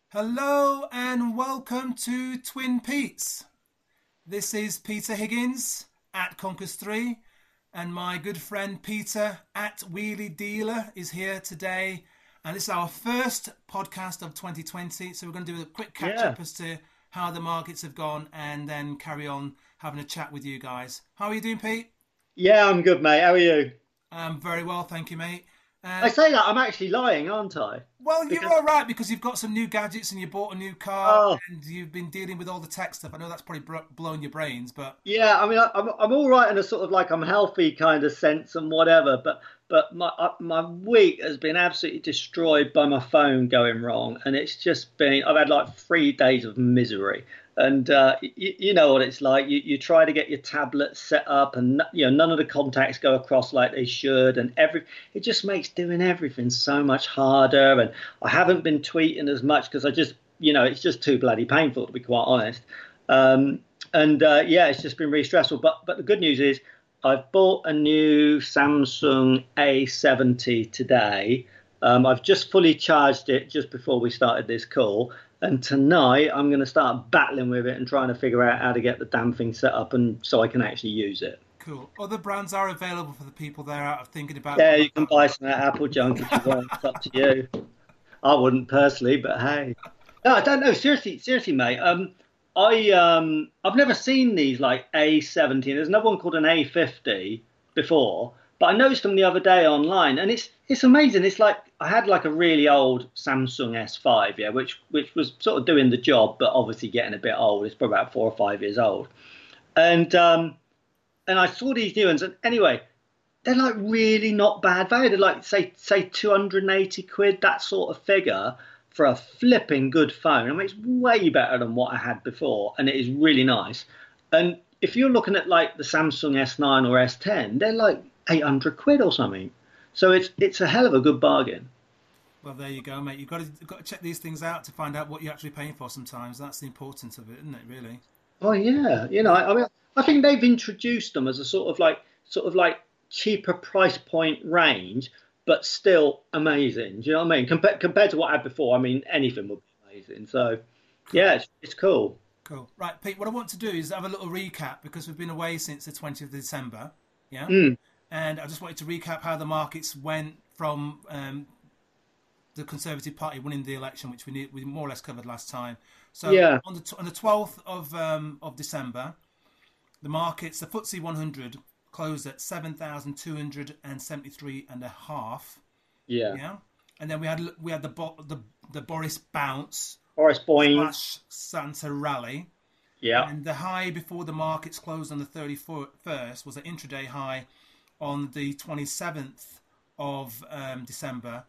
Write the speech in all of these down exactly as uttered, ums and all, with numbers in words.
Hello and welcome to Twin Pete's. This is Peter Higgins at Conkers three, and my good friend Peter at Wheelie Dealer is here today. And this is our first podcast of twenty twenty, so we're going to do a quick catch Yeah. up as to how the markets have gone and then carry on having a chat with you guys. How are you doing, Pete? Yeah, I'm good, mate. How are you? Um, very well, thank you, mate. I Uh, say that I'm actually lying, aren't I? Well, you're Because all right because you've got some new gadgets and you bought a new car oh, and you've been dealing with all the tech stuff. I know that's probably bro- blown your brains, but yeah, I mean, I, I'm I'm all right in a sort of like I'm healthy kind of sense and whatever, but but my uh, my week has been absolutely destroyed by my phone going wrong, and it's just been I've had like three days of misery. And uh, you, you know what it's like. You, you try to get your tablet set up, and you know none of the contacts go across like they should, and every it just makes doing everything so much harder. And I haven't been tweeting as much because I just, you know, it's just too bloody painful to be quite honest. Um, and uh, yeah, it's just been really stressful. But but the good news is I've bought a new Samsung A seventy today. Um, I've just fully charged it just before we started this call. And tonight I'm going to start battling with it and trying to figure out how to get the damn thing set up and so I can actually use it. cool. Other brands are available for the people there out of thinking about. Yeah, you can buy some of that Apple junk if you want. It's up to you. I wouldn't personally, but hey. No, I don't know. Seriously, seriously, mate. Um, I um, I've never seen these like A seventy. There's another one called an A fifty before, but I noticed them the other day online, and it's it's amazing. It's like I had like a really old Samsung S five, yeah, which which was sort of doing the job, but obviously getting a bit old. It's probably about four or five years old, and um, and I saw these new ones, and anyway, they're like really not bad value. They're like say say two hundred eighty quid, that sort of figure for a flipping good phone. I mean, it's way better than what I had before, and it is really nice. And if you're looking at like the Samsung S nine or S ten, they're like eight hundred quid or something. So it's it's a hell of a good bargain. Well, there you go, mate. You've got to you've got to check these things out to find out what you're actually paying for. Sometimes that's the importance of it, isn't it? Really. Oh yeah, you know, Yeah. I, I mean, I think they've introduced them as a sort of like sort of like cheaper price point range, but still amazing. Do you know what I mean? Compared compared to what I had before, I mean, anything would be amazing. So Cool. yeah, it's, it's cool. Cool. Right, Pete. What I want to do is have a little recap because we've been away since the twentieth of December. Yeah. Mm, And I just wanted to recap how the markets went from um, the Conservative Party winning the election, which we need, we more or less covered last time. So yeah, on the on the twelfth of um, of December, the markets, the F T S E one hundred closed at seven thousand two hundred and seventy three and a half. yeah. Yeah, and then we had we had the the the Boris bounce Boris Boyne. slash Santa rally, Yeah, and the high before the markets closed on the thirty first was an intraday high on the twenty seventh of um, December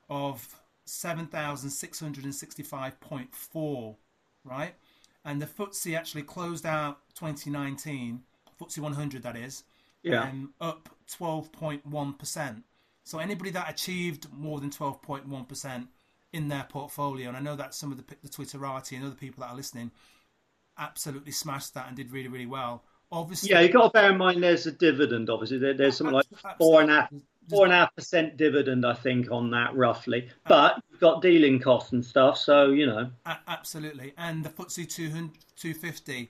of seven thousand six hundred and sixty five point four, right? And the F T S E actually closed out twenty nineteen, F T S E one hundred that is, yeah. um, up twelve point one percent. So anybody that achieved more than twelve point one percent in their portfolio, and I know that some of the, the Twitterati and other people that are listening absolutely smashed that and did really, really well. Yeah, Obviously, you got to bear in mind there's a dividend. Obviously, there, there's something like four and a half, absolutely. There's four and not a half percent dividend, I think, on that roughly. But you've got dealing costs and stuff, so you know. a- absolutely, and the F T S E two hundred, two fifty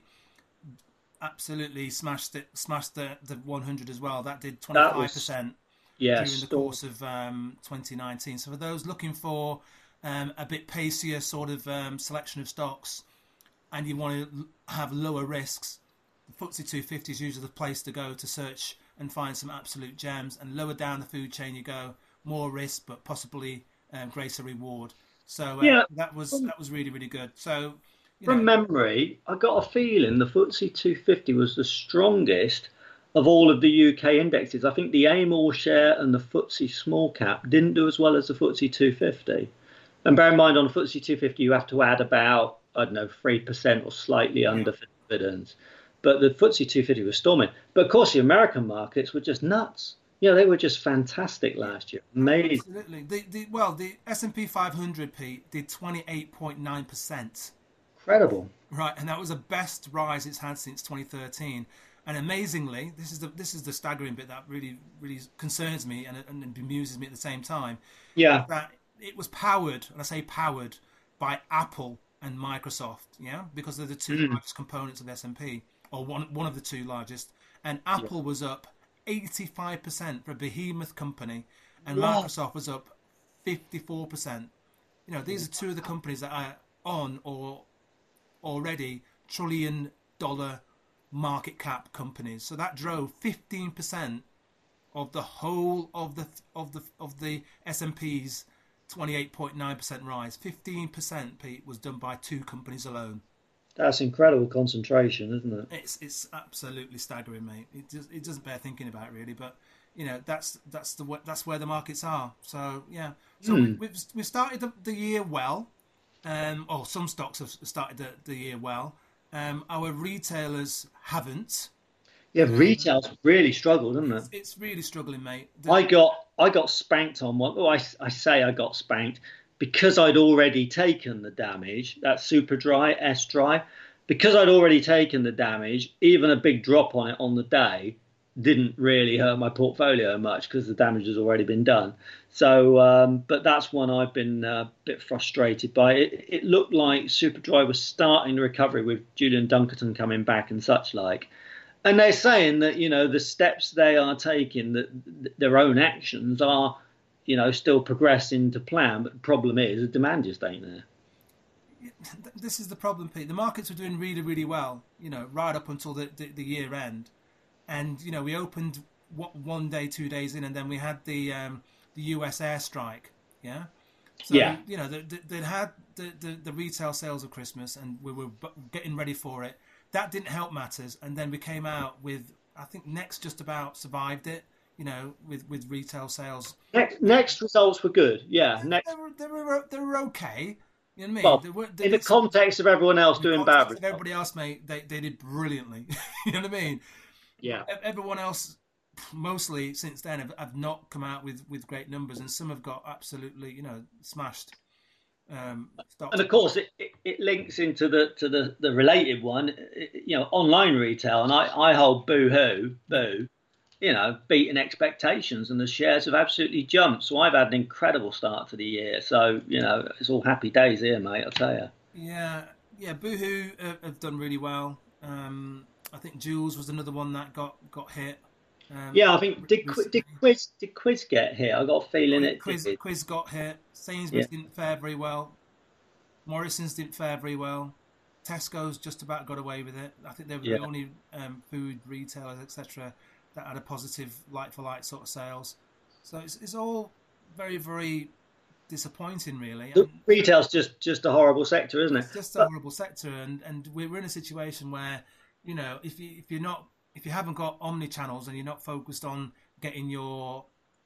absolutely smashed it, smashed the, the one hundred as well. That did That was twenty-five percent yeah, during the store. course of um, twenty nineteen. So for those looking for um, a bit pacier sort of um, selection of stocks, and you want to have lower risks, the F T S E two fifty is usually the place to go to search and find some absolute gems. And lower down the food chain you go, more risk but possibly um, greater reward. So uh, Yeah, that was from, that was really really good. So you know, from memory, I got a feeling the F T S E two fifty was the strongest of all of the U K indexes. I think the AIM All Share and the F T S E Small Cap didn't do as well as the F T S E two fifty. And bear in mind, on the F T S E two fifty, you have to add about, I don't know, three percent or slightly yeah. under for dividends. But the F T S E two fifty was storming. But of course, the American markets were just nuts. You know, they were just fantastic last year. Amazing. Absolutely. The, the, well, the S and P five hundred, Pete, did twenty-eight point nine percent. Incredible. Right, and that was the best rise it's had since twenty thirteen. And amazingly, this is the this is the staggering bit that really really concerns me and, and bemuses me at the same time. Yeah. That it was powered, and I say powered, by Apple and Microsoft, yeah, because they're the two Mm. largest components of S and P, or one one of the two largest. And Yeah. Apple was up eighty-five percent for a behemoth company, and Wow. Microsoft was up fifty-four percent. You know, these are two of the companies that are on or already trillion dollar market cap companies. So that drove fifteen percent of the whole of the of the of the S and P's twenty-eight point nine percent rise. fifteen percent, Pete, was done by two companies alone. That's incredible concentration, isn't it? It's it's absolutely staggering, mate. It just it doesn't bear thinking about really, but you know that's that's the that's where the markets are. So yeah, so we, Mm. we've we started the, the year well. Um, or some stocks have started the, the year well. Um, our retailers haven't. Yeah, Um, retail's really struggled, isn't it? it's it's really struggling, mate. The, I got I got spanked on one. Oh, I, I say I got spanked because I'd already taken the damage. That super dry, S dry, because I'd already taken the damage. Even a big drop on it on the day didn't really hurt my portfolio much because the damage has already been done. So, um, but that's one I've been a bit frustrated by. It, it looked like Superdry was starting the recovery with Julian Dunkerton coming back and such like. And they're saying that, you know, the steps they are taking, that their own actions are, you know, still progressing to plan. But the problem is the demand just ain't there. this is the problem, Pete. The markets were doing really, really well, you know, right up until the, the, the year end. And, you know, we opened what one day, two days in, and then we had the um, the U S airstrike, yeah? So, Yeah. you know, they, they'd had the, the, the retail sales of Christmas, and we were getting ready for it. That didn't help matters. And then we came out with, I think Next just about survived it, you know, with, with retail sales. Next, next results were good. Yeah. They Next, were, they were, they were okay. You know what I mean? well, They were, they in the did some, context of everyone else in the doing bad context of results. everybody else, mate, they, they did brilliantly. You know what I mean? Yeah. Everyone else, mostly since then, have, have not come out with, with great numbers, and some have got absolutely, you know, smashed. Um, And of course, it, it, it links into the to the, the related one, you know, online retail. And I, I hold Boohoo, Boo, you know, beating expectations, and the shares have absolutely jumped. So I've had an incredible start to the year. So, you know, it's all happy days here, mate, I'll tell you. Yeah, yeah, Boohoo have, have done really well. Um, I think Jules was another one that got got hit. Um, Yeah, I think did Qui- recently. did Quiz did Quiz get hit? I got a feeling Quiz, it Quiz did. Quiz got hit. Yeah, Sainsbury's didn't fare very well. Morrison's didn't fare very well. Tesco's just about got away with it. I think they were yeah. the only um, food retailers, et cetera, that had a positive like-for-like sort of sales. So it's, it's all very, very disappointing, really. The And retail's just just a horrible sector, isn't it? it's just a But horrible sector, and, and we're in a situation where, you know, if you if you're not if you haven't got omni channels and you're not focused on getting your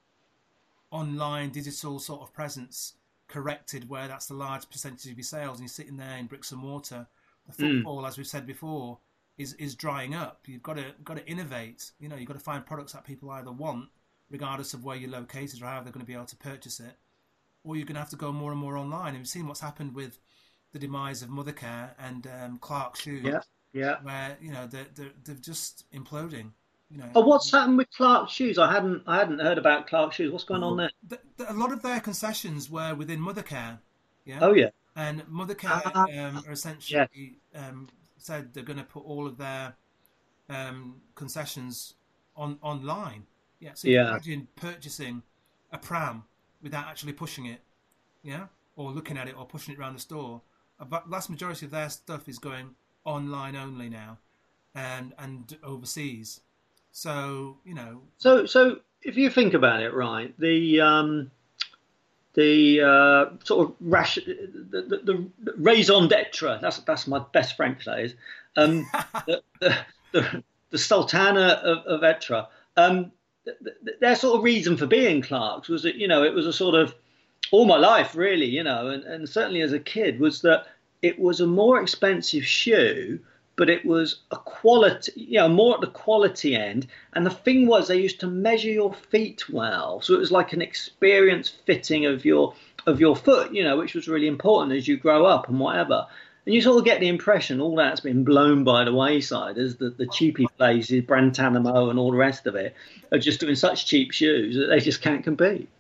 online digital sort of presence corrected, where that's the large percentage of your sales, and you're sitting there in bricks and mortar, the mm, footfall, as we've said before, is is drying up. You've got to got to innovate. You know, you've got to find products that people either want, regardless of where you're located or how they're going to be able to purchase it, or you're going to have to go more and more online. And we've seen what's happened with the demise of Mothercare and um, Clark Shoes, yeah, yeah. where you know they're, they're they're just imploding. You know, Oh, what's happened with Clark Shoes? I hadn't I hadn't heard about Clark Shoes. What's going on well, there? the, the, a lot of their concessions were within Mothercare, yeah, Oh yeah, and Mothercare ah, um, are yeah, essentially um, said they're going to put all of their um, concessions on online. Yeah, so you can yeah. imagine purchasing a pram without actually pushing it, yeah, or looking at it or pushing it around the store. A va- vast majority of their stuff is going online only now, and and overseas. So you know, So so if you think about it, right, the um the uh, sort of rash, the, the, the raison d'etre. That's that's my best French. That is, um, the, the the the Sultana of, of Etre. Um, th- th- their sort of reason for being Clarks was that, you know, it was a sort of all my life really, you know, and, and certainly as a kid, was that it was a more expensive shoe, but it was a quality, you know, more at the quality end. And the thing was, they used to measure your feet well, so it was like an experience fitting of your of your foot, you know, which was really important as you grow up and whatever. And you sort of get the impression all that's been blown by the wayside as the, the cheapy places, Brantanamo and all the rest of it, are just doing such cheap shoes that they just can't compete.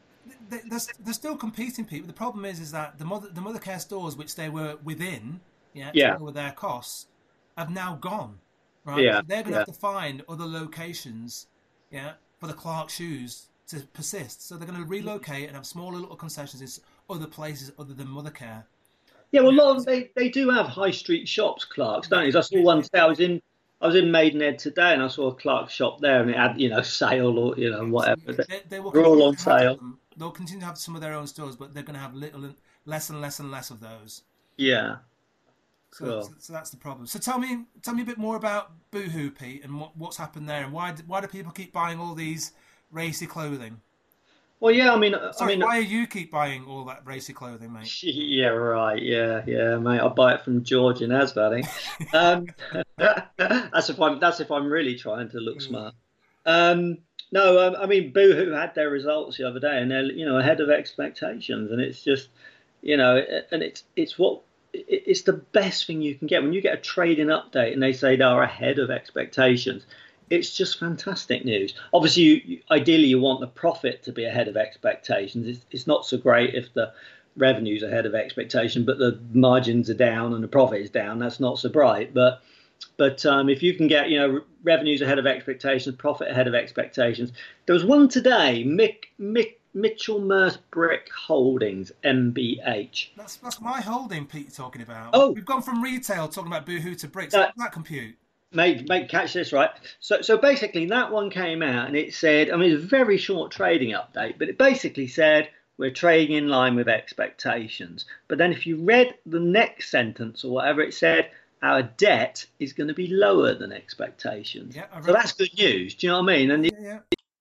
they, they're, they're still competing, people. The problem is, is that the mother the Mothercare stores which they were within, yeah, Yeah, to lower their costs, have now gone, right? yeah, So they're going to yeah. have to find other locations, yeah, for the Clark shoes to persist. So they're going to relocate and have smaller little concessions in other places other than Mothercare. Yeah, well, a Yeah, lot of, 'cause they they do have high street shops, Clark's, they, don't they? I saw they, one they, today. I was in I was in Maidenhead today, and I saw a Clark's shop there, and it had, you know, sale or, you know, whatever. absolutely. They, they will They're all continue on to have sale. them. They'll continue to have some of their own stores, but they're going to have little, and- less and less and less of those. Yeah, So, so, cool. so that's the problem. So tell me, tell me a bit more about Boohoo, Pete, and what, what's happened there, and why do- why do people keep buying all these racy clothing? Well, yeah, I mean, I Sorry, mean, why are you keep buying all that racy clothing, mate? yeah, right, yeah, yeah, mate. I buy it from George in Asvalley. Um, that's if I'm that's if I'm really trying to look Mm. smart. Um, no, um, I mean, Boohoo had their results the other day, and they're, you know, ahead of expectations, and it's just, you know, and it's it's what it's the best thing you can get when you get a trading update and they say they're ahead of expectations. It's just fantastic news. Obviously, you, you, ideally, you want the profit to be ahead of expectations. It's, it's not so great if the revenue's ahead of expectation, but the margins are down and the profit is down. That's not so bright. But but um, if you can get, you know, revenues ahead of expectations, profit ahead of expectations. There was one today, Mick, Mick, Mitchell Merce Brick Holdings, M B H. That's that's my holding, Pete. You're talking about. Oh, We've gone from retail talking about Boohoo to bricks. How uh, does that compute? Mate, mate, catch this right. So, so basically, that one came out and it said, I mean, it's a very short trading update, but it basically said we're trading in line with expectations. But then, if you read the next sentence or whatever, it said our debt is going to be lower than expectations. Yeah, I So read. that's good news. Do you know what I mean? Yeah, And yeah, yeah.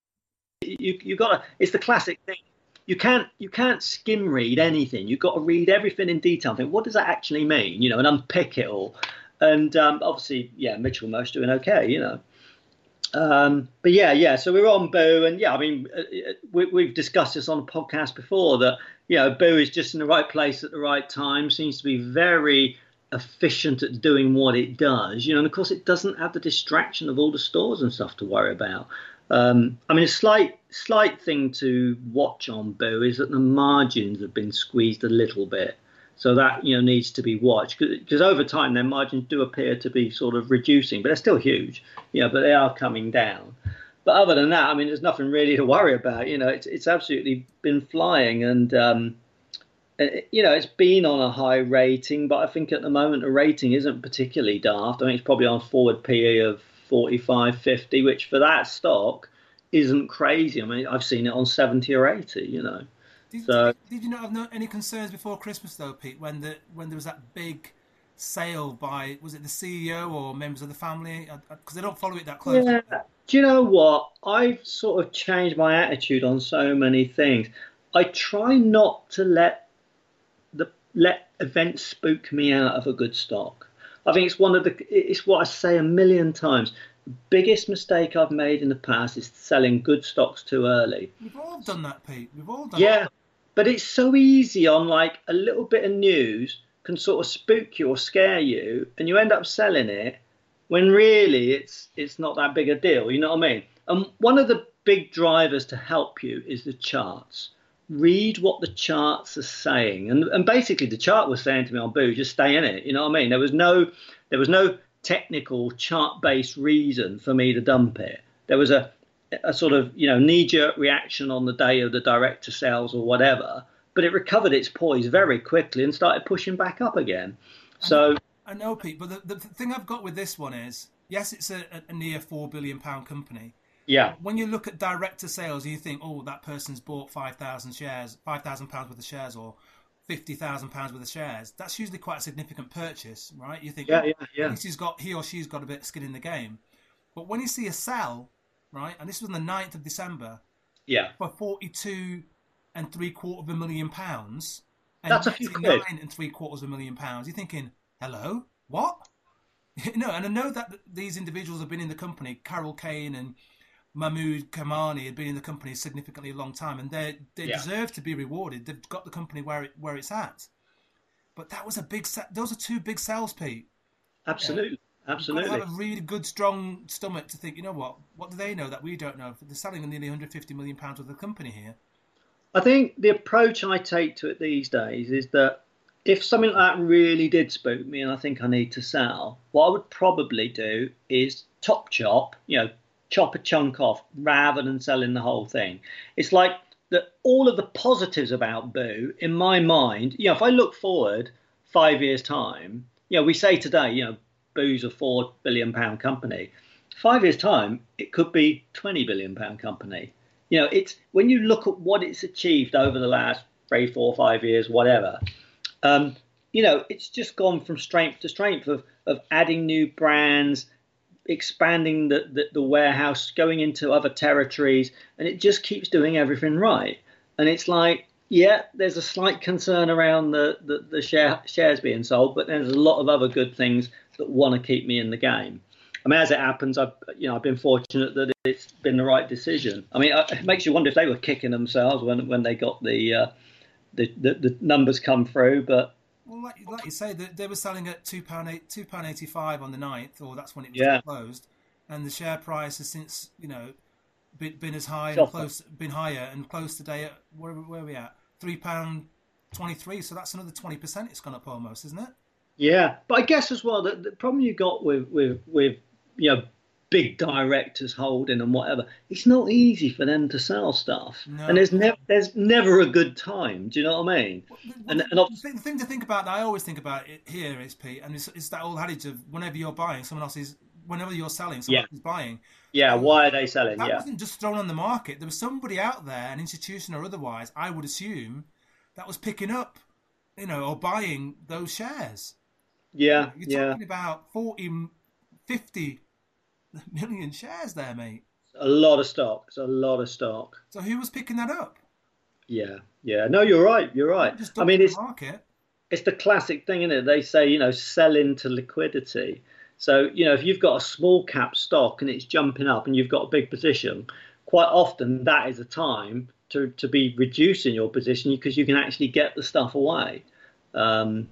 you you got to. It's the classic thing. You can't you can't skim read anything. You've got to read everything in detail and think, what does that actually mean? You know, and unpick it all. And um, obviously, yeah, Mitchell Mo's doing okay, you know. Um, but yeah, yeah. So we're on Boo, and yeah, I mean, uh, uh, we, we've discussed this on a podcast before that, you know, Boo is just in the right place at the right time. Seems to be very efficient at doing what it does, you know. And of course, it doesn't have the distraction of all the stores and stuff to worry about. Um, I mean, a slight slight thing to watch on Boo is that the margins have been squeezed a little bit. So that, you know, needs to be watched because over time their margins do appear to be sort of reducing, but they're still huge, you know, but they are coming down. But other than that, I mean, there's nothing really to worry about. You know, it's it's absolutely been flying, and um, it, you know, it's been on a high rating, but I think at the moment the rating isn't particularly daft. I think it's probably on forward P E of forty-five, fifty, which for that stock isn't crazy. I mean, I've seen it on seventy or eighty, you know. Did, did, So you, did you not have no, any concerns before Christmas though, Pete? When the when there was that big sale by, was it the C E O or members of the family? Because I don't follow it that closely. yeah, do you know what? I've sort of changed my attitude on so many things. I try not to let the let events spook me out of a good stock. I think it's one of the it's what I say a million times. The biggest mistake I've made in the past is selling good stocks too early. We've all done that, Pete. We've all done it. Yeah, but it's so easy on like a little bit of news can sort of spook you or scare you, and you end up selling it when really it's it's not that big a deal. You know what I mean? And one of the big drivers to help you is the charts. Read what the charts are saying, and and basically the chart was saying to me on Boo, just stay in it. You know what I mean? There was no there was no technical chart-based reason for me to dump it. There was a a sort of, you know, knee-jerk reaction on the day of the director sales or whatever, but it recovered its poise very quickly and started pushing back up again. I know, So I know, Pete. But the, the thing I've got with this one is, yes, it's a, a near four billion pound company. yeah, When you look at director sales, you think, oh, that person's bought five thousand shares, five thousand pounds worth of shares, or fifty thousand pounds worth of shares. That's usually quite a significant purchase, right? You think, yeah, oh, yeah, at yeah, least he's got he or she's got a bit of skin in the game. But when you see a sell, right, and this was on the ninth of December, yeah. for forty-two and three quarters of a million pounds and That's a few quid. ninety-nine and three quarters of a million pounds, you're thinking, hello, what? No, and I know that these individuals have been in the company. Carol Kane and Mahmood Kamani have been in the company significantly a long time, and they they Yeah, deserve to be rewarded. They've got the company where it where it's at. But that was a big. Those are two big sales, Pete. Yeah, absolutely, you've got to have absolutely. a really good, strong stomach to think. You know what? What do they know that we don't know? They're selling nearly one hundred fifty million pounds worth of company here. I think the approach I take to it these days is that if something like that really did spook me and I think I need to sell, what I would probably do is top chop, you know, chop a chunk off rather than selling the whole thing. It's like that all of the positives about Boo, in my mind, you know, if I look forward five years' time, you know, we say today, you know, Boo's a four billion pound company. Five years' time, it could be twenty billion pound company. You know, it's when you look at what it's achieved over the last three, four, five years, whatever. Um, you know, it's just gone from strength to strength of of adding new brands, expanding the, the, the warehouse, going into other territories, and it just keeps doing everything right. And it's like, yeah, there's a slight concern around the, the, the share, shares being sold, but there's a lot of other good things that want to keep me in the game. I mean, as it happens, I've you know I've been fortunate that it's been the right decision. I mean, it makes you wonder if they were kicking themselves when when they got the uh, the, the the numbers come through. But well, like, like you say, they, they were selling at two pound eight two pound eighty five on the ninth, or that's when it was yeah. closed, and the share price has since you know been, been as high Suffer. and close, been higher and close today at where where are we at three pound twenty three. So that's another twenty percent. It's gone up almost, isn't it? Yeah, but I guess as well that the problem you got with with with you know big directors holding and whatever, it's not easy for them to sell stuff, No. and there's never there's never a good time. Do you know what I mean? Well, the, and, the, and the, thing, the thing to think about that I always think about it here is, Pete, and it's, it's that old adage of whenever you're buying, someone else is whenever you're selling, someone yeah. else is buying. Yeah, so why are they selling? That yeah. wasn't just thrown on the market. There was somebody out there, an institution or otherwise, I would assume, that was picking up, you know, or buying those shares. Yeah, You're yeah. talking about forty, fifty million shares there, mate. A lot of stock. It's a lot of stock. So who was picking that up? Yeah, yeah. No, you're right. You're right. Just I mean, it's the market. it's the classic thing, isn't it? They say, you know, sell into liquidity. So, you know, if you've got a small cap stock and it's jumping up and you've got a big position, quite often that is a time to, to be reducing your position because you can actually get the stuff away. Um,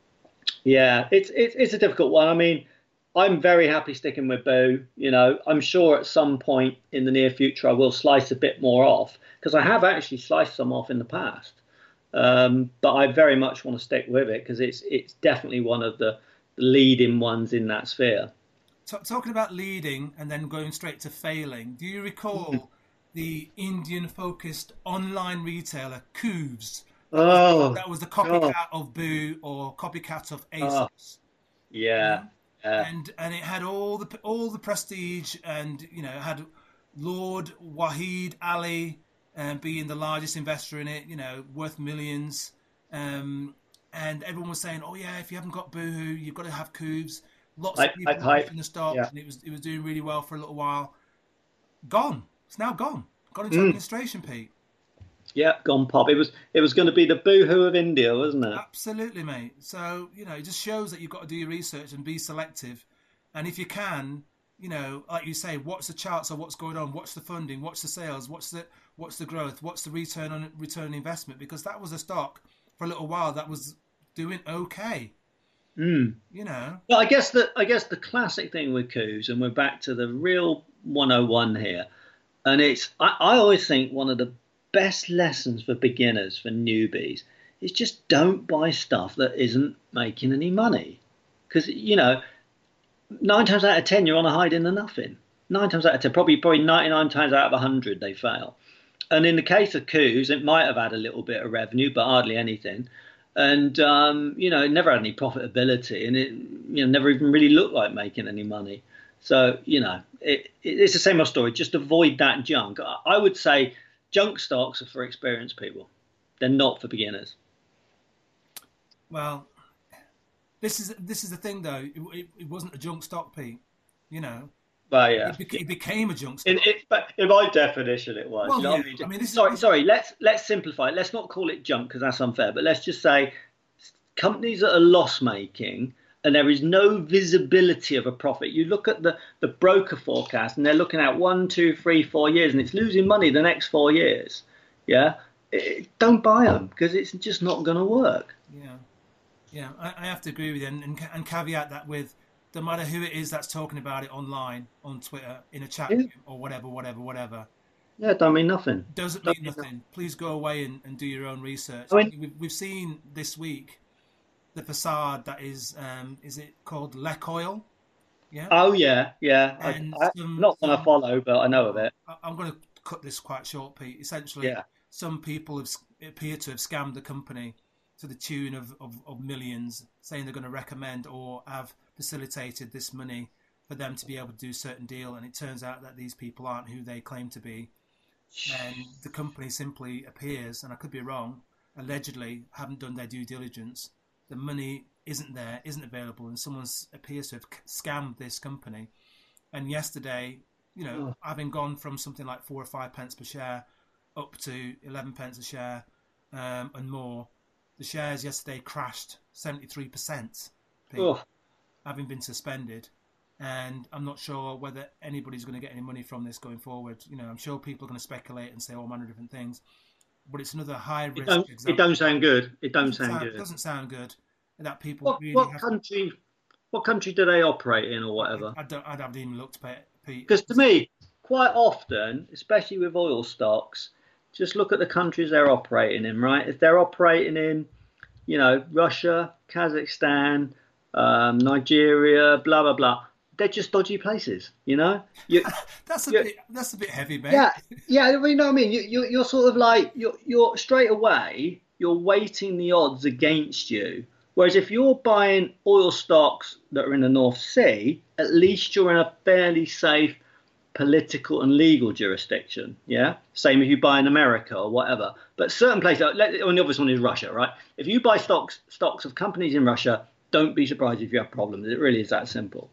yeah, it's, it's it's a difficult one. I mean, I'm very happy sticking with Boo. You know, I'm sure at some point in the near future I will slice a bit more off because I have actually sliced some off in the past. Um, but I very much want to stick with it because it's it's definitely one of the leading ones in that sphere. T- talking about leading and then going straight to failing, do you recall mm. the Indian-focused online retailer Cooves? That, oh, was, that was the copycat oh. of Boo or copycat of ASOS. Oh, yeah. yeah. And and it had all the all the prestige, and you know it had Lord Wahid Ali um, being the largest investor in it, you know, worth millions. Um, and everyone was saying, "Oh yeah, if you haven't got Boohoo, you've got to have Cooves." Lots I, of people I, in the stock, yeah. and it was it was doing really well for a little while. Gone. It's now gone. Gone into mm. administration, Pete. Yeah, gone pop. It was it was going to be the Boohoo of India, wasn't it? Absolutely, mate. So you know, it just shows that you've got to do your research and be selective. And if you can, you know, like you say, watch the charts of what's going on, watch the funding, watch the sales, watch the what's the growth, what's the return on return on investment, because that was a stock for a little while that was doing okay. Mm. You know. Well, I guess the I guess the classic thing with Cooves, and we're back to the real one oh one here, and it's I, I always think one of the best lessons for beginners, for newbies, is just don't buy stuff that isn't making any money, because you know. Nine times out of ten, you're on a hide in the nothing. Nine times out of ten, probably probably ninety-nine times out of a hundred, they fail. And in the case of Cooves, it might have had a little bit of revenue, but hardly anything. And um, you know, it never had any profitability, and it you know never even really looked like making any money. So you know, it, it, it's the same old story. Just avoid that junk. I, I would say junk stocks are for experienced people. They're not for beginners. Well. This is this is the thing, though. It, it, it wasn't a junk stock, Pete. You know. Well, yeah. It, beca- it became a junk stock. In, it, but in my definition, it was. Well, you know yeah. what I mean? I mean, this sorry, is, sorry. Let's let's simplify it. Let's not call it junk because that's unfair. But let's just say companies that are loss making and there is no visibility of a profit. You look at the the broker forecast and they're looking at one, two, three, four years, and it's losing money the next four years. Yeah. It, don't buy them because it's just not going to work. Yeah. Yeah, I, I have to agree with you, and, and, and caveat that with, no matter who it is that's talking about it online, on Twitter, in a chat yeah. room, or whatever, whatever, whatever, Yeah, don't mean nothing. Doesn't Don't mean mean nothing. nothing. Please go away and, and do your own research. I mean, We've, we've seen this week the facade that is, um, is it called Lek Oil? Yeah. oh yeah, yeah. I, And I, some, not one I some, follow, but I know of oh, it. I- I'm going to cut this quite short, Pete. Essentially, Yeah. some people have s- appear to have scammed the company to the tune of, of, of millions, saying they're going to recommend or have facilitated this money for them to be able to do a certain deal. And it turns out that these people aren't who they claim to be. And the company simply appears, and I could be wrong, allegedly haven't done their due diligence. The money isn't there, isn't available, and someone appears to have scammed this company. And yesterday, you know, Oh, having gone from something like four or five pence per share up to eleven pence a share um, and more, the shares yesterday crashed seventy-three percent, Pete, oh, having been suspended. And I'm not sure whether anybody's going to get any money from this going forward. You know, I'm sure people are going to speculate and say all manner of different things, but it's another high it risk don't it example. don't sound good. It don't Doesn't sound sound good. doesn't sound good that people What really what have. country what country do they operate in or I, whatever? I don't. I haven't even looked, Pete. Because to me, quite often, especially with oil stocks, just look at the countries they're operating in, right? If they're operating in, you know, Russia, Kazakhstan, um, Nigeria, blah blah blah, they're just dodgy places, you know. You, That's a you bit. That's a bit heavy, mate. yeah, yeah. You know what I mean? You, you you're sort of like you're you're straight away you're weighting the odds against you. Whereas if you're buying oil stocks that are in the North Sea, at least you're in a fairly safe political and legal jurisdiction. Yeah, same if you buy in America or whatever. But certain places, like, and the obvious one is Russia, right? If you buy stocks stocks of companies in Russia, don't be surprised if you have problems. It really is that simple.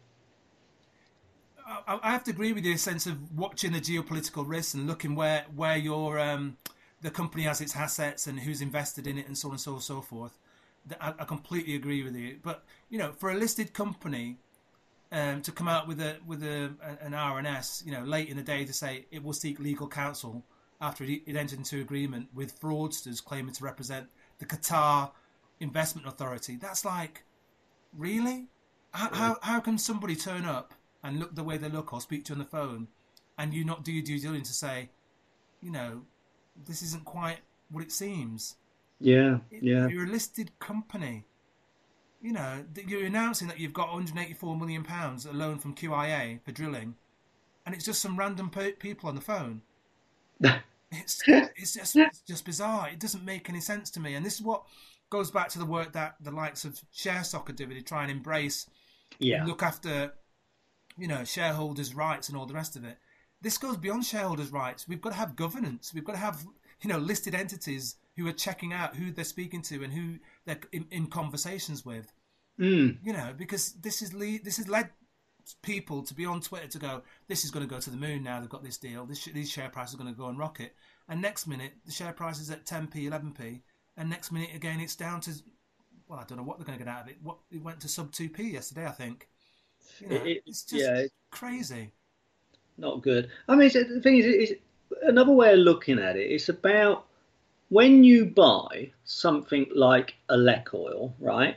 I, I have to agree with you. A sense of watching the geopolitical risks and looking where where your um, the company has its assets and who's invested in it and so on and so on and so forth. I, I completely agree with you. But you know, for a listed company um, to come out with a with a an R N S, you know, late in the day to say it will seek legal counsel after it, it entered into agreement with fraudsters claiming to represent the Qatar Investment Authority. That's like, really? How, how, how can somebody turn up and look the way they look or speak to you on the phone and you not do your due diligence to say, you know, this isn't quite what it seems? Yeah, It, yeah. you're a listed company. You know, you're announcing that you've got one hundred eighty-four million pounds a loan from Q I A for drilling, and it's just some random pe- people on the phone. It's it's just it's just bizarre. It doesn't make any sense to me. And this is what goes back to the work that the likes of Share Soccer do. They try and embrace and Yeah. look after, you know, shareholders' rights and all the rest of it. This goes beyond shareholders' rights. We've got to have governance. We've got to have, you know, listed entities who are checking out who they're speaking to and who they're in, in conversations with. Mm. You know, because this is le- this has led people to be on Twitter to go, this is going to go to the moon now. They've got this deal. This sh- these share prices are going to go and rocket. And next minute, the share price is at ten p, eleven p, and next minute again, it's down to, well, I don't know what they're going to get out of it. What it went to sub two p yesterday, I think. You It, know, it, it's just yeah, it's crazy. not good. I mean, it's, the thing is, it's another way of looking at it. It's about when you buy something like a Lek oil, right?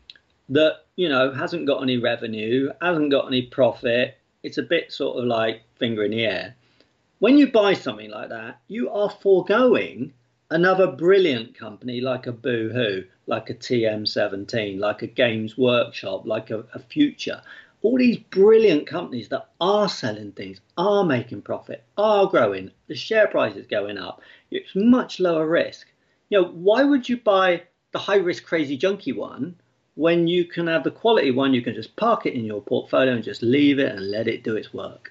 That you know hasn't got any revenue, hasn't got any profit. It's a bit sort of like finger in the air. When you buy something like that, you are foregoing another brilliant company like a Boohoo, like a T M seventeen, like a Games Workshop, like a, a Future. All these brilliant companies that are selling things, are making profit, are growing, the share price is going up. It's much lower risk. You know, why would you buy the high risk crazy junkie one when you can have the quality one? You can just park it in your portfolio and just leave it and let it do its work.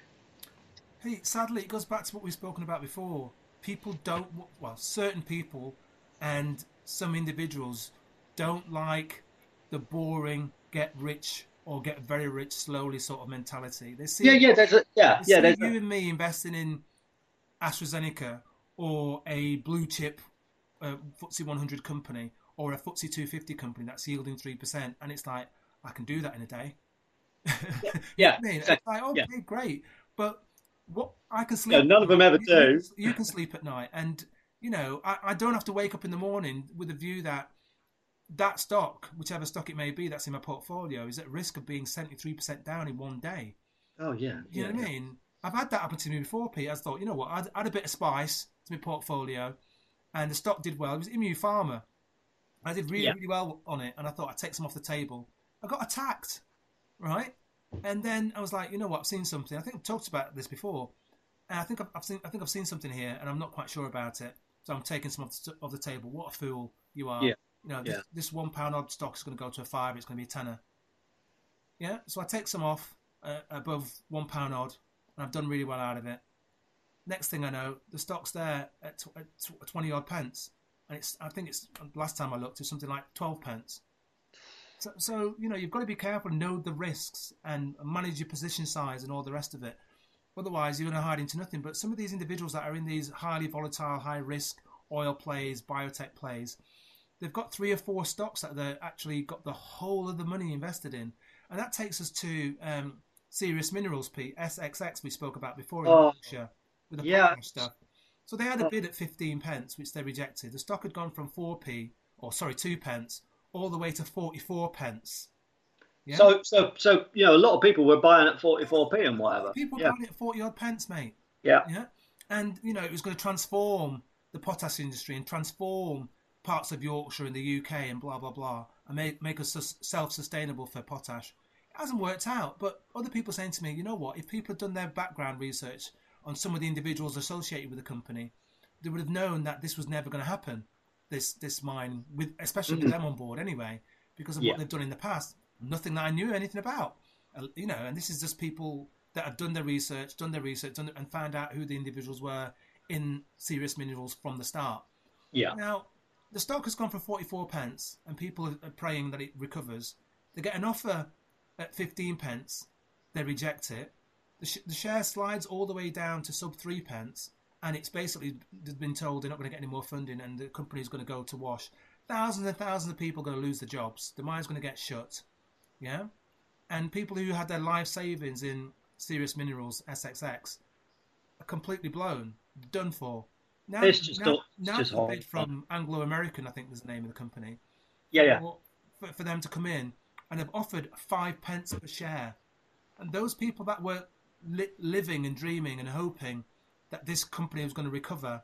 Hey, sadly, it goes back to what we've spoken about before. People don't, well, certain people and some individuals don't like the boring get rich or get very rich slowly sort of mentality. They Yeah, see yeah, there's a yeah, they yeah, see there's a you and me investing in AstraZeneca or a blue chip uh, F T S E one hundred company or a F T S E two fifty company that's yielding three percent, and it's like, I can do that in a day. yeah, You know yeah, what I mean? It's exactly. like, Yeah. okay, great, but what I can No, sleep at none of them night. ever You, you can do. you can sleep at night, and you know I, I don't have to wake up in the morning with a view that that stock, whichever stock it may be, that's in my portfolio, is at risk of being seventy three percent down in one day. Oh yeah, You know yeah, what I yeah. mean? I've had that happen to me before, Pete. I thought, you know what, I'd add a bit of spice to my portfolio, and the stock did well. It was Emu Pharma. I did really, Yeah. really well on it, and I thought I'd take some off the table. I got attacked, right? And then I was like, you know what, I've seen something. I think I've talked about this before. And I think I've, I've seen, I think I've seen something here, and I'm not quite sure about it. So I'm taking some off the, off the table. What a fool you are! Yeah. You know, Yeah. this, this one pound odd stock is going to go to a five. It's going to be a tenner. Yeah. So I take some off uh, above one pound odd, and I've done really well out of it. Next thing I know, the stock's there at, tw- at tw- twenty odd pence, and it's I think it's last time I looked, it's something like twelve pence. So, so you know, you've got to be careful, know the risks, and manage your position size and all the rest of it. Otherwise, you're going to hide into nothing. But some of these individuals that are in these highly volatile, high risk oil plays, biotech plays, they've got three or four stocks that they've actually got the whole of the money invested in. And that takes us to um, Serious Minerals, Pete, S X X we spoke about before in Oh, Berkshire with the yeah. potash stuff. So they had a Oh, bid at fifteen pence, which they rejected. The stock had gone from four p, or sorry, two pence, all the way to forty-four pence. Yeah? So, so, so, you know, a lot of people were buying at forty-four p and A lot of whatever. people Yeah. buying it at forty odd pence, mate. Yeah. Yeah. And, you know, it was going to transform the potash industry and transform parts of Yorkshire and the U K and blah, blah, blah, and make, make us sus- self-sustainable for potash. It hasn't worked out. But other people saying to me, you know what, if people had done their background research on some of the individuals associated with the company, they would have known that this was never going to happen, this this mine, with especially with Mhm. them on board anyway, because of Yeah. what they've done in the past. Nothing that I knew anything about. Uh, You know, and this is just people that have done their research, done their research, done and found out who the individuals were in Serious Minerals from the start. Yeah. Now, the stock has gone for forty-four pence, and people are praying that it recovers. They get an offer at fifteen pence, they reject it. The, sh- the share slides all the way down to sub three pence, and it's basically they've been told they're not going to get any more funding, and the company's going to go to wash. Thousands and thousands of people are going to lose their jobs. The mine's going to get shut. Yeah, and people who had their life savings in Serious Minerals S X X are completely blown, done for. Now, It's just, now, all- it's now just there's a horrible. bid from Anglo American, I think is the name of the company, Yeah. Yeah. for, for, for them to come in, and they've offered five pence per share. And those people that were li- living and dreaming and hoping that this company was going to recover,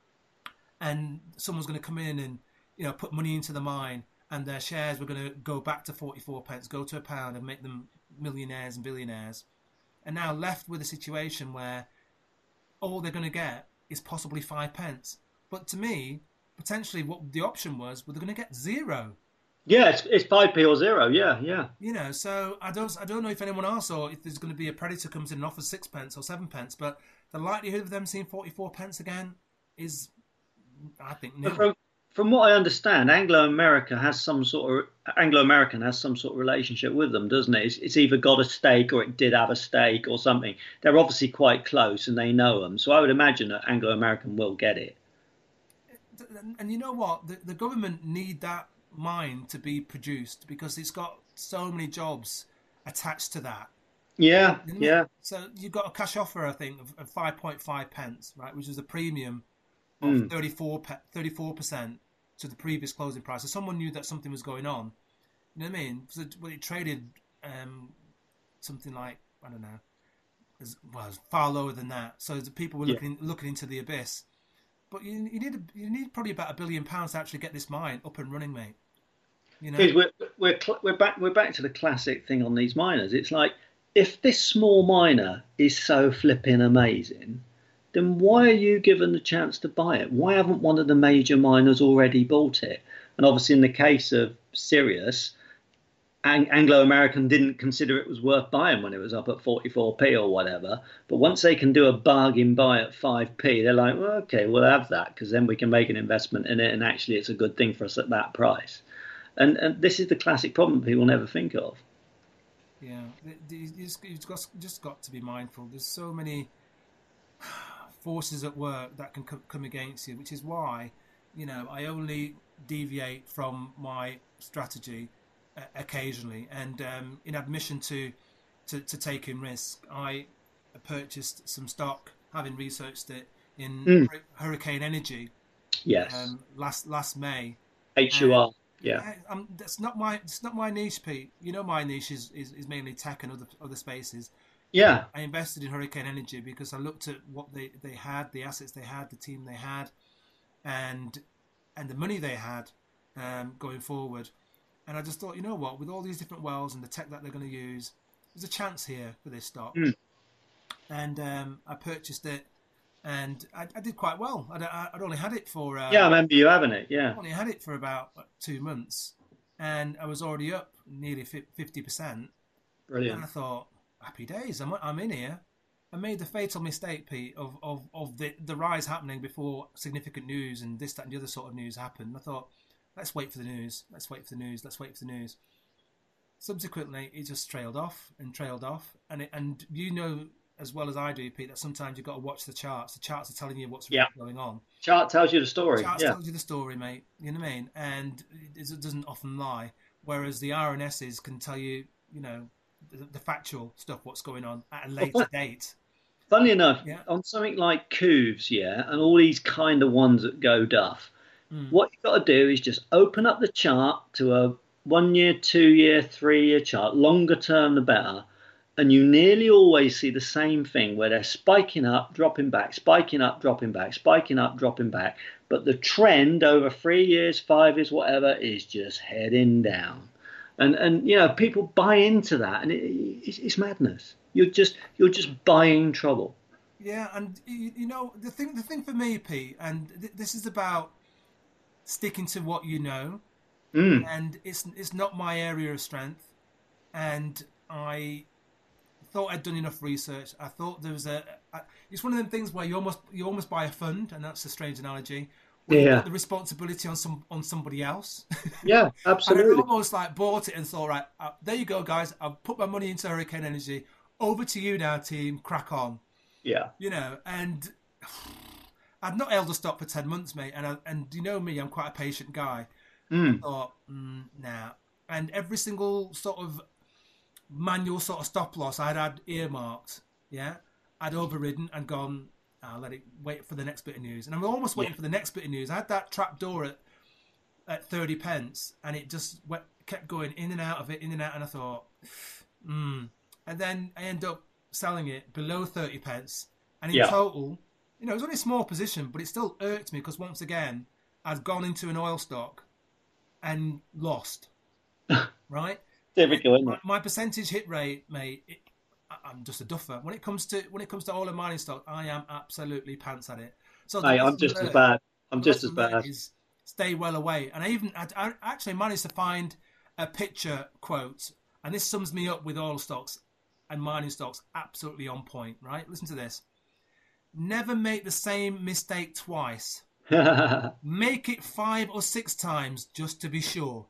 and someone's going to come in and you know put money into the mine, and their shares were going to go back to forty-four pence, go to a pound, and make them millionaires and billionaires, and now left with a situation where all they're going to get is possibly five pence. But to me, potentially, what the option was, well, they're going to get zero. Yeah. It's, it's five p or zero. Yeah. Yeah. You know, so I don't, I don't know if anyone else or if there's going to be a predator comes in and offers six pence or seven pence, but the likelihood of them seeing forty-four pence again is, I think, But nil. from from what I understand, Anglo America has some sort of Anglo American has some sort of relationship with them, doesn't it? It's, it's either got a stake or it did have a stake or something. They're obviously quite close and they know them. So I would imagine that Anglo American will get it. And, and you know what? The, the government need that mine to be produced because it's got so many jobs attached to that. Yeah. Isn't Yeah. it? So you've got a cash offer, I think, of, of five point five pence, right, which is a premium of Mm. thirty-four percent to the previous closing price. So someone knew that something was going on. You know what I mean? So it, well, it traded um, something like, I don't know, as, well, it's far lower than that. So the people were Yeah. looking looking into the abyss. But you, you need a, you need probably about a billion pounds to actually get this mine up and running, mate. You know? Is we're we're cl- we're back we're back to the classic thing on these miners. It's like if this small miner is so flipping amazing, then why are you given the chance to buy it? Why haven't one of the major miners already bought it? And obviously, in the case of Sirius, Ang- Anglo American didn't consider it was worth buying when it was up at forty-four p or whatever. But once they can do a bargain buy at five p, they're like, well, okay, we'll have that because then we can make an investment in it, and actually, it's a good thing for us at that price. And, and this is the classic problem people never think of. Yeah, you just, you've just, just got to be mindful. There's so many forces at work that can co- come against you, which is why, you know, I only deviate from my strategy uh, occasionally. And um, in admission to, to, to taking risk, I purchased some stock, having researched it, in Mm. Hur- Hurricane Energy Yes. um, last last May. H U R. Yeah. Yeah, um, that's not my it's not my niche, Pete. You know, my niche is, is, is mainly tech and other other spaces. Yeah. I invested in Hurricane Energy because I looked at what they, they had, the assets they had, the team they had, and and the money they had um, going forward. And I just thought, you know what, with all these different wells and the tech that they're going to use, there's a chance here for this stock. Mm. And um, I purchased it, and I, I did quite well. I'd, I'd only had it for uh, Yeah, I remember you having it. Yeah. I only had it for about two months, and I was already up nearly fifty percent. Brilliant. And I thought, happy days, I'm, I'm in here. I made the fatal mistake, Pete, of, of, of the, the rise happening before significant news and this, that, and the other sort of news happened. I thought, let's wait for the news. Let's wait for the news. Let's wait for the news. Subsequently, it just trailed off and trailed off. And it, and you know as well as I do, Pete, that sometimes you've got to watch the charts. The charts are telling you what's Yeah. really going on. Chart tells you the story. Charts Yeah. tells you the story, mate. You know what I mean? And it, it doesn't often lie. Whereas the R N Ss can tell you, you know, the, the factual stuff, what's going on at a later date. Funnily enough, Yeah. on something like Cooves, yeah, and all these kind of ones that go duff, Mm. what you've got to do is just open up the chart to a one year, two year, three year chart, longer term the better. And you nearly always see the same thing where they're spiking up, dropping back, spiking up, dropping back, spiking up, dropping back. But the trend over three years, five years, whatever, is just heading down. And, and you know, people buy into that, and it, it's, it's madness. You're just you're just buying trouble. Yeah, and you, you know the thing. The thing for me, Pete, and th- this is about sticking to what you know, Mm. and it's it's not my area of strength, and I thought I'd done enough research. I thought there was a. a it's one of them things where you almost you almost buy a fund, and that's a strange analogy. Where you Yeah. put the responsibility on some on somebody else. Yeah, And I absolutely. almost like bought it and thought, right, uh, there you go, guys. I've put my money into Hurricane Energy. Over to you now, team. Crack on. Yeah. You know, and I'd not held a stock for ten months, mate. And I, and you know me, I'm quite a patient guy. Mm. I thought, mm, nah. And every single sort of manual sort of stop loss I'd had earmarked, yeah, I'd overridden and gone, I'll let it wait for the next bit of news. And I'm almost waiting Yeah. for the next bit of news. I had that trap door at at thirty pence, and it just went, kept going in and out of it, in and out. And I thought, hmm. And then I end up selling it below thirty pence. And in Yeah. total, you know, it was only a small position, but it still irked me because once again, I'd gone into an oil stock and lost. Right? Typical, isn't My, it? my percentage hit rate, mate, it, I- I'm just a duffer. When it comes to when it comes to oil and mining stock, I am absolutely pants at it. So the Mate, I'm lesson just as learned- bad. I'm the just as lesson learned bad. is stay well away. And I even I, I actually managed to find a picture quote, and this sums me up with oil stocks and mining stocks absolutely on point. Right? Listen to this. Never make the same mistake twice. Make it five or six times just to be sure.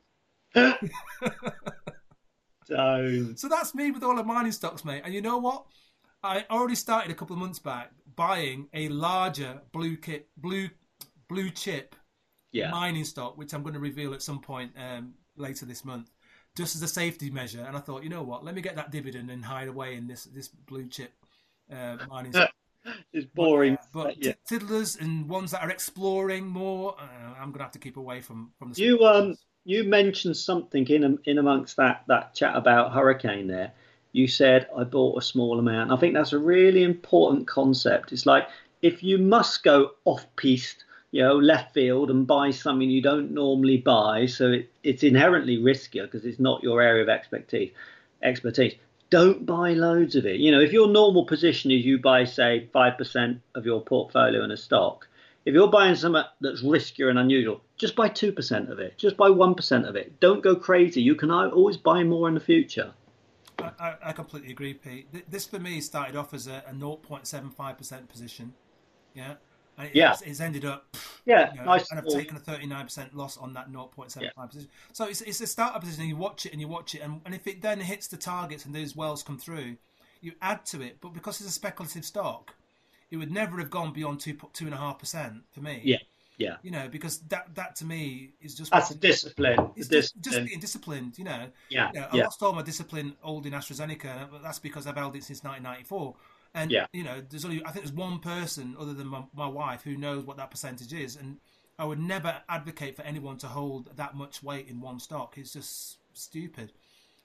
Don't. So that's me with all the mining stocks, mate. And you know what? I already started a couple of months back buying a larger blue kit, blue blue chip Yeah. mining stock, which I'm going to reveal at some point um, later this month, just as a safety measure. And I thought, you know what? Let me get that dividend and hide away in this this blue chip uh, mining stock. It's boring. But, uh, but yeah. tiddlers and ones that are exploring more, uh, I'm going to have to keep away from from the. You um you mentioned something in in amongst that that chat about hurricane there. You said I bought a small amount. I think that's a really important concept. It's like if you must go off piste, you know, left field and buy something you don't normally buy, so it, it's inherently riskier because it's not your area of expertise. Expertise. Don't buy loads of it. You know, if your normal position is you buy, say, five percent of your portfolio in a stock, if you're buying something that's riskier and unusual, just buy two percent of it. Just buy one percent of it. Don't go crazy. You can always buy more in the future. I, I, I completely agree, Pete. Th- This for me started off as a, a zero point seven five percent position, yeah, and it, Yeah. it's, it's ended up, Yeah, you know, nice. and I've small- taken a thirty-nine percent loss on that zero point seven five position. So it's it's a startup position, and you watch it and you watch it, and, and if it then hits the targets and those wells come through, you add to it. But because it's a speculative stock, it would never have gone beyond two two and a half percent for me. Yeah, yeah. You know, because that that to me is just That's a discipline. it's The just, just discipline. being disciplined, you know. Yeah, You know, I yeah. lost all my discipline old in AstraZeneca, but that's because I've held it since nineteen ninety-four. And Yeah. you know, there's only I think there's one person other than my, my wife who knows what that percentage is, and I would never advocate for anyone to hold that much weight in one stock. It's just stupid.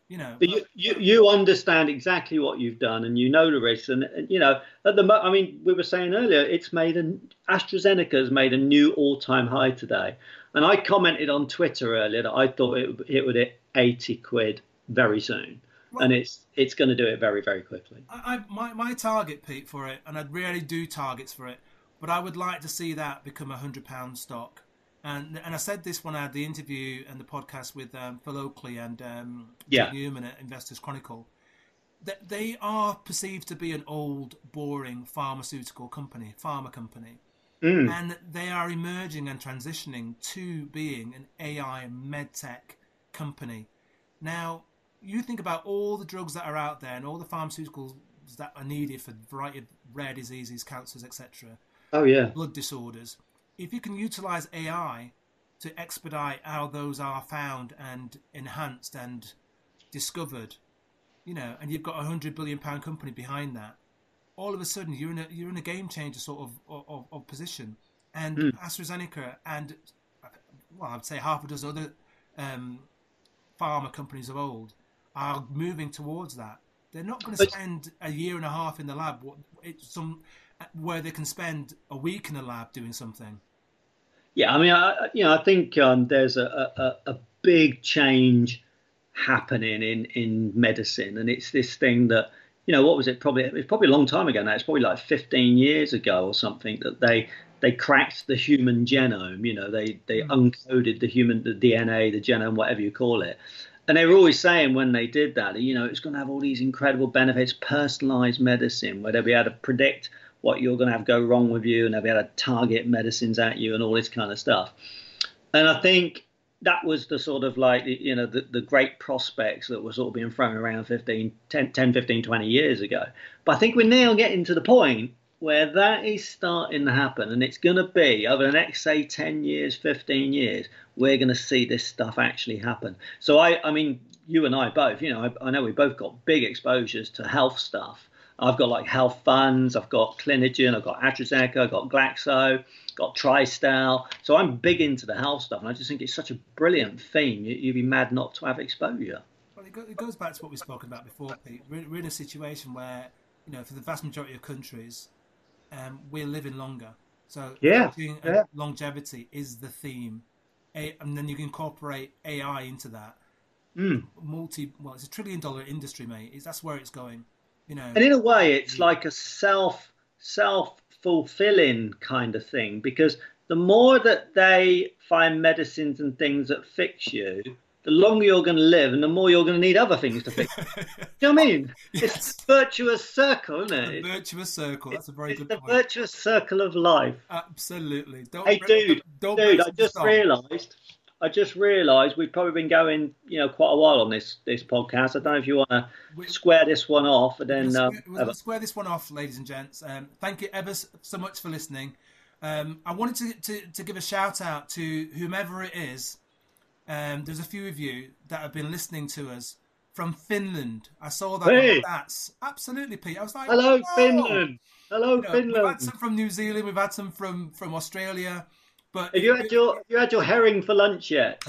You know, But but, you, you you understand exactly what you've done, and you know the risks. And, and you know, at the mo- I mean, we were saying earlier, it's made an AstraZeneca has made a new all-time high today. And I commented on Twitter earlier that I thought it it would hit eighty quid very soon, and well, it's it's going to do it very very quickly. I, I my my target, Pete, for it, and I'd really do targets for it, but I would like to see that become a hundred pound stock. And and I said this when I had the interview and the podcast with um, Phil Oakley and um, John Yeah. Newman at Investors Chronicle. That they are perceived to be an old, boring pharmaceutical company, pharma company, Mm. and they are emerging and transitioning to being an A I medtech company. Now, you think about all the drugs that are out there and all the pharmaceuticals that are needed for a variety of rare diseases, cancers, et cetera, Oh yeah. blood disorders. If you can utilize A I to expedite how those are found and enhanced and discovered, you know, and you've got a hundred billion pound company behind that, all of a sudden you're in a you're in a game changer sort of of, of position. And Mm. AstraZeneca and, well, I'd say half a dozen other um, pharma companies of old are moving towards that. They're not going to But spend a year and a half in the lab. It's some where they can spend a week in the lab doing something. yeah, I mean, I, you know, I think um, there's a, a a big change happening in in medicine, and it's this thing that, you know, what was it? Probably it's probably a long time ago now. It's probably like fifteen years ago or something that they they cracked the human genome. You know, they they Mm. uncoded the human the D N A, the genome, whatever you call it. And they were always saying when they did that, you know, it's going to have all these incredible benefits, personalized medicine, where they'll be able to predict what you're going to have go wrong with you, and they'll be able to target medicines at you and all this kind of stuff. And I think that was the sort of like, you know, the, the great prospects that were sort of being thrown around fifteen, ten, ten, fifteen, twenty years ago. But I think we're now getting to the point where that is starting to happen. And it's going to be over the next, say, ten years, fifteen years, we're going to see this stuff actually happen. So, I, I mean, you and I both, you know, I, I know we both got big exposures to health stuff. I've got like health funds, I've got Clinigen, I've got AstraZeneca, I've got Glaxo, got Tristel. So I'm big into the health stuff, and I just think it's such a brilliant theme. You, you'd be mad not to have exposure. Well, it, go, it goes back to what we've spoken about before, Pete. We're, we're in a situation where, you know, for the vast majority of countries, um, we're living longer. So Yeah, aging and yeah. longevity is the theme. A, and then you can incorporate A I into that. Mm. Multi, well, it's a trillion dollar industry, mate. It's, that's where it's going. You know, And in a way, it's like a self self fulfilling kind of thing, because the more that they find medicines and things that fix you, the longer you're going to live, and the more you're going to need other things to fix you. Do you know what I mean? It's yes, a virtuous circle, isn't the it? virtuous circle. It's, That's a very it's good the point. virtuous circle of life. Absolutely. Don't Hey, break, dude, don't dude, break I the just stop. realised, I just realised we've probably been going, you know, quite a while on this this podcast. I don't know if you want to We, square this one off, and We're going then um, to square this one off, ladies and gents. Um, thank you ever so much for listening. Um, I wanted to, to, to give a shout out to whomever it is. Um, there's a few of you that have been listening to us from Finland. I saw that on hey, stats. Absolutely, Pete. I was like, hello whoa! Finland, hello You know, we've had Finland. some from New Zealand, we've had some from, from Australia. But Have if you you had your have you had your herring for lunch yet?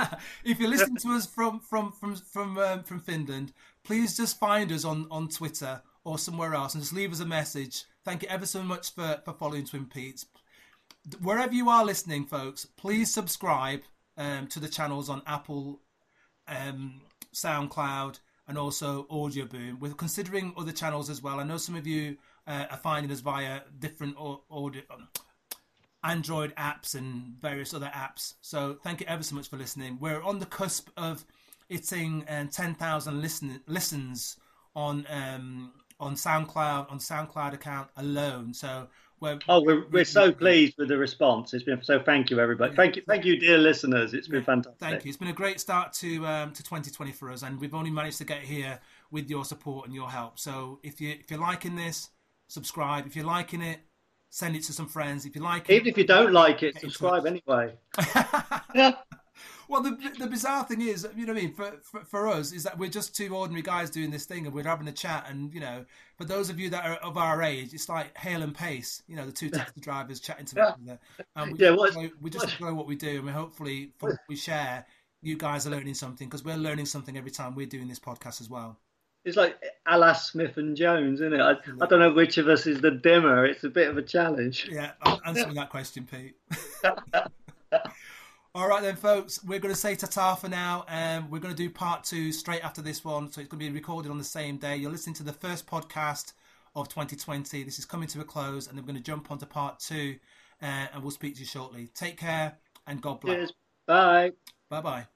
if you're listening to us from from from from um, from Finland, please just find us on, on Twitter or somewhere else and just leave us a message. Thank you ever so much for, for following Twin Peaks. Wherever you are listening, folks, please subscribe um, to the channels on Apple, um, SoundCloud, and also Audio Boom. We're considering other channels as well. I know some of you uh, are finding us via different audio. Um, Android apps and various other apps. So thank you ever so much for listening. We're on the cusp of hitting um, ten thousand listen, listens on um, on SoundCloud, on SoundCloud account alone. So we're, Oh, we're we, we're we, so we, pleased with the response. It's been so. Thank you, everybody. yeah, Thank you, so, thank you, dear listeners. It's yeah, been thank fantastic. you. It's been a great start to um, to twenty twenty for us, and we've only managed to get here with your support and your help. So if you if you're liking this, subscribe. If you're liking it, send it to some friends. If you're liking Even if you don't it, like it, get in touch. subscribe anyway. Yeah. Well, the the bizarre thing is, you know what I mean, for, for for us, is that we're just two ordinary guys doing this thing, and we're having a chat. And you know, for those of you that are of our age, it's like Hale and Pace, you know, the two taxi drivers chatting to each Yeah. other, and we Yeah. just What's enjoy, we just what? enjoy what we do, and we hopefully from what we share, you guys are learning something, because we're learning something every time we're doing this podcast as well. It's like Alas Smith and Jones, isn't it? I, I don't know which of us is the dimmer. It's a bit of a challenge. Yeah, answer me that question, Pete. All right then, folks, we're going to say ta-ta for now. Um, we're going to do part two straight after this one, so it's going to be recorded on the same day. You're listening to the first podcast of twenty twenty. This is coming to a close, and then we're going to jump onto part two, uh, and we'll speak to you shortly. Take care, and God bless. Cheers. Bye. Bye-bye.